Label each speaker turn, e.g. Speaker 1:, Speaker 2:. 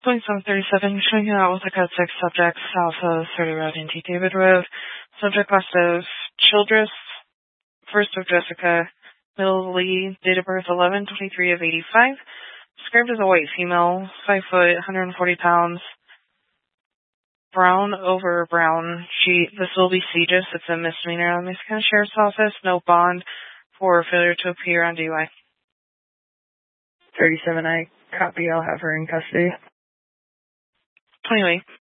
Speaker 1: 2737, showing you out with a code 6 subject south of 30 Road into David Road. Subject last of Childress, first of Jessica, middle Lee, date of birth 11/23 of 85. Described as a white female, 5 foot, 140 pounds, brown over brown. This will be CJIS. It's a misdemeanor on the Mexican Sheriff's Office. No bond for failure to appear on DUI.
Speaker 2: 37, I copy. I'll have her in custody.
Speaker 1: 28.